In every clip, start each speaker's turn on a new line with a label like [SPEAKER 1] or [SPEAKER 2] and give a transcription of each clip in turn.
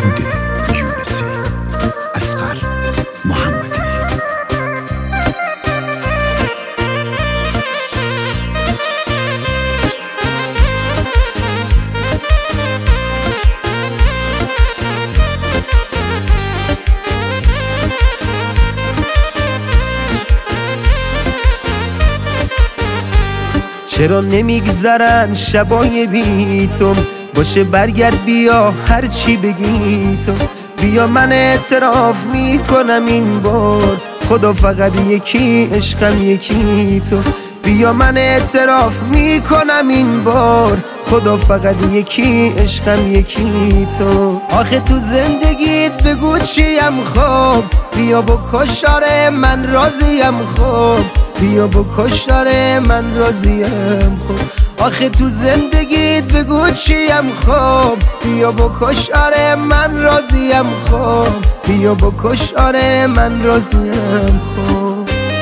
[SPEAKER 1] محمود یونسی، اصغر محمدی.
[SPEAKER 2] چرا نمیگذرن شبای بی تو؟ باشه برگرد بیا هرچی بگی تو. بیا من اعتراف میکنم این بار، خدا فقط یکی عشقم یکی تو. بیا من اعتراف میکنم این بار، خدا فقط یکی عشقم یکی تو. آخه تو زندگیت بگو چیم خوب، بیا بکش آره من راضیم خوب. بیا بکش آره من راضیم خوب. آخه تو زندگیت بگو چیم خوب، بیا بکش آره من راضیم خوب. بیا بکش آره من راضیم خوب.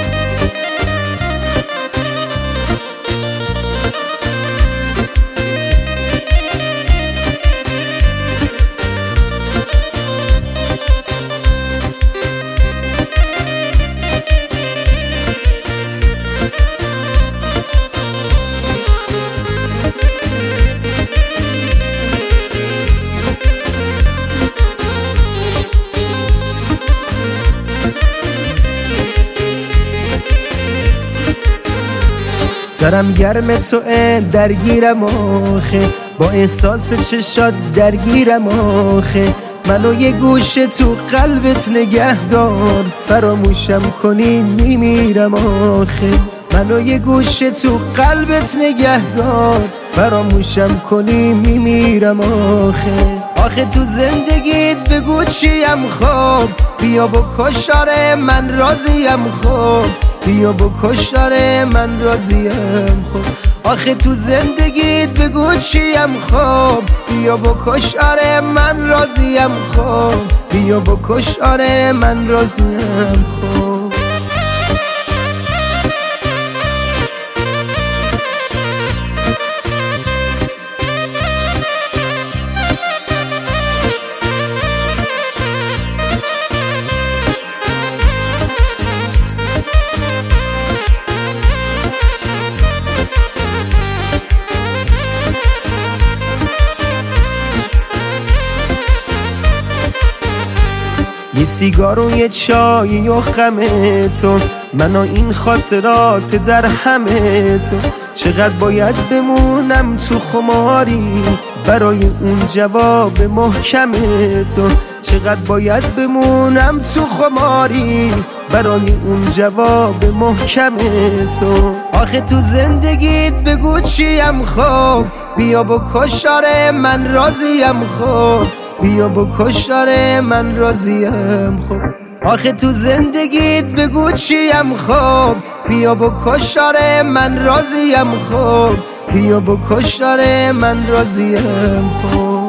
[SPEAKER 2] سرم گرم توه درگیرم آخه، با احساس چشات درگیرم آخه. منو یه گوشه تو قلبت نگه دار، فراموشم کنی میمیرم آخه. منو یه گوشه تو قلبت نگه دار، فراموشم کنی میمیرم آخه. آخه تو زندگیت بگو چیم خوب، بیا بکش آره من راضیم خوب. بیا بکش آره من راضیم خوب. آخه تو زندگیت بگو چیم خوب، بیا بکش آره من راضیم خوب. بیا بکش آره من راضیم خوب. یه سیگار و یه چای و خمه تو، من و این خاطرات در همه تو. چقدر باید بمونم تو خماری برای اون جواب محکم تو. چقدر باید بمونم تو خماری برای اون جواب محکم تو. آخه تو زندگیت بگو چیم خوب، بیا بکش آره من راضیم خوب. بیا بکش آره من راضیم خوب. آخه تو زندگیت بگو چیم خوب، بیا بکش آره من راضیم خوب. بیا بکش آره من راضیم خوب.